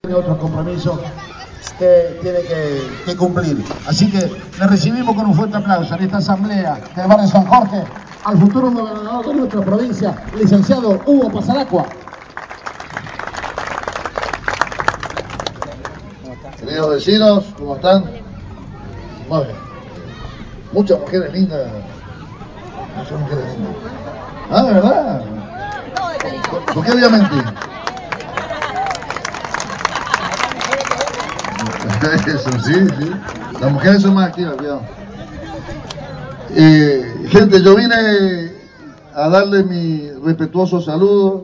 otro compromiso que tiene que cumplir. Así que le recibimos con un fuerte aplauso en esta asamblea del barrio San Jorge al futuro gobernador de nuestra provincia, licenciado Hugo Pasaracua. Queridos vecinos, ¿cómo están? Muy bien. Muchas mujeres lindas. Muchas mujeres lindas. Ah, ¿de verdad? ¿Por qué voy a mentir? Eso, sí. Las mujeres son más activas, cuidado. Gente, yo vine a darle mi respetuoso saludo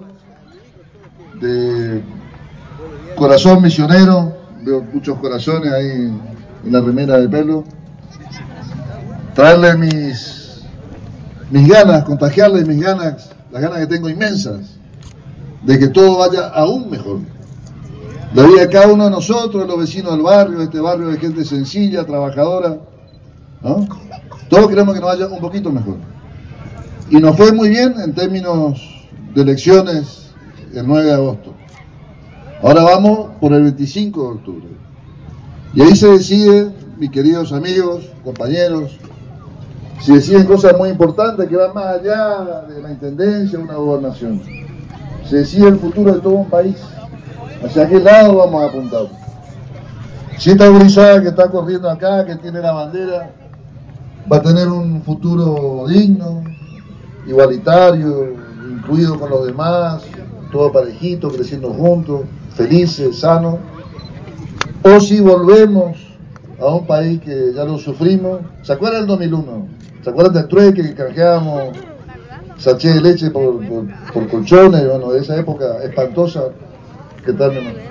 de corazón misionero. Veo muchos corazones ahí en la remera de pelo. Traerle mis ganas, contagiarle mis ganas, las ganas que tengo inmensas, de que todo vaya aún mejor. La vida de cada uno de nosotros, los vecinos del barrio, este barrio de gente sencilla, trabajadora, ¿no? Todos queremos que nos vaya un poquito mejor. Y nos fue muy bien en términos de elecciones el 9 de agosto. Ahora vamos por el 25 de octubre. Y ahí se decide, mis queridos amigos, compañeros, se deciden cosas muy importantes que van más allá de la intendencia o una gobernación. Se decide el futuro de todo un país. ¿Hacia qué lado vamos a apuntar? Si esta gurizada que está corriendo acá, que tiene la bandera, va a tener un futuro digno, igualitario, incluido con los demás, todo parejito, creciendo juntos, felices, sanos, o si volvemos a un país que ya lo sufrimos. ¿Se acuerdan del 2001? ¿Se acuerdan del trueque que canjeábamos sachet de leche por colchones? Bueno, de esa época espantosa. ¿Qué tal, mi hermano?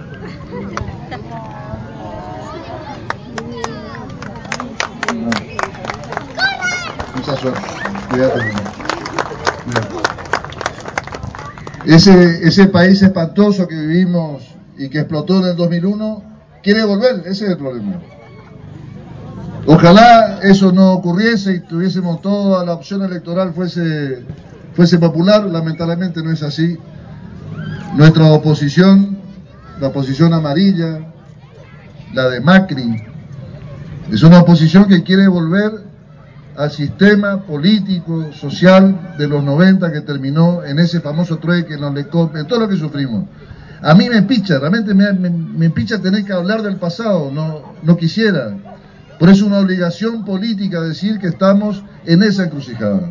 Mucha suerte. Cuídate, mi hermano. Ese país espantoso que vivimos y que explotó en el 2001, quiere volver, ese es el problema. Ojalá eso no ocurriese y tuviésemos toda la opción electoral fuese popular. Lamentablemente no es así. Nuestra oposición, la oposición amarilla, la de Macri, es una oposición que quiere volver al sistema político, social de los 90 que terminó en ese famoso trueque, en los Lecop, en todo lo que sufrimos. A mí me picha, realmente me picha tener que hablar del pasado, no quisiera. Por eso es una obligación política decir que estamos en esa encrucijada.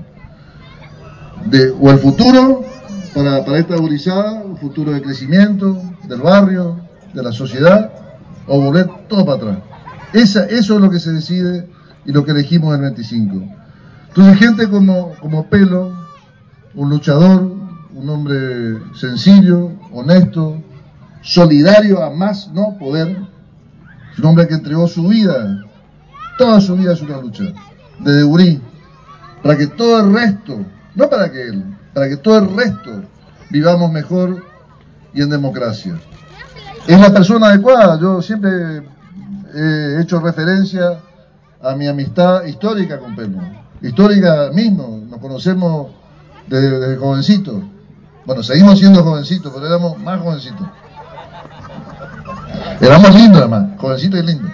O el futuro para esta gurizada, un futuro de crecimiento, del barrio, de la sociedad, o volver todo para atrás. Eso es lo que se decide y lo que elegimos el 25. Entonces gente como Pelo, un luchador, un hombre sencillo, honesto, solidario a más no poder, un hombre que entregó su vida, toda su vida es una lucha, desde Urí, para que todo el resto, no para que él, para que todo el resto vivamos mejor y en democracia. Es la persona adecuada. Yo siempre he hecho referencia a mi amistad histórica con Pelo, histórica mismo, nos conocemos desde jovencitos. Bueno, seguimos siendo jovencitos, pero éramos más jovencitos. Éramos lindos además, jovencitos y lindos.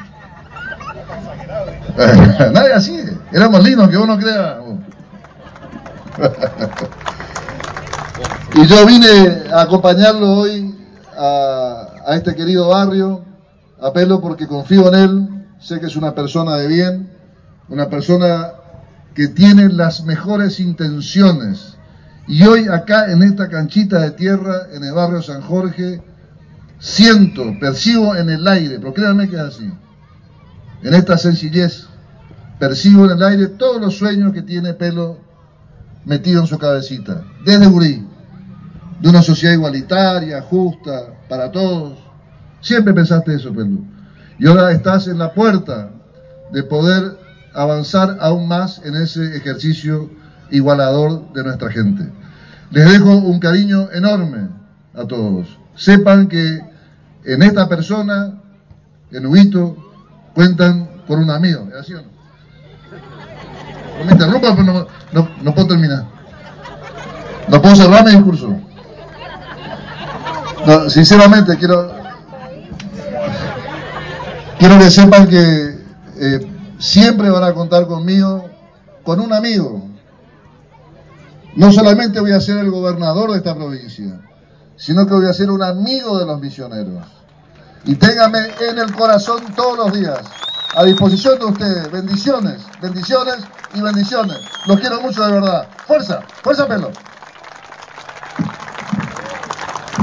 Nadie así, éramos lindos, que uno crea. Y yo vine a acompañarlo hoy a este querido barrio, a Pelo, porque confío en él, sé que es una persona de bien, una persona que tiene las mejores intenciones. Y hoy acá en esta canchita de tierra, en el barrio San Jorge, percibo en el aire, pero créanme que es así, en esta sencillez, percibo en el aire todos los sueños que tiene Pelo metido en su cabecita, desde Urí, de una sociedad igualitaria, justa, para todos. Siempre pensaste eso, Pelo. Y ahora estás en la puerta de poder avanzar aún más en ese ejercicio igualador de nuestra gente. Les dejo un cariño enorme a todos. Sepan que en esta persona, en Huguito, cuentan con un amigo. ¿Es así o no? No me interrumpan, pero no puedo terminar. No puedo cerrar mi discurso. No, sinceramente quiero... Quiero que sepan que siempre van a contar conmigo, con un amigo. No solamente voy a ser el gobernador de esta provincia, sino que voy a ser un amigo de los misioneros. Y ténganme en el corazón todos los días, a disposición de ustedes. Bendiciones, bendiciones y bendiciones. Los quiero mucho de verdad. ¡Fuerza! ¡Fuerza, Pelo!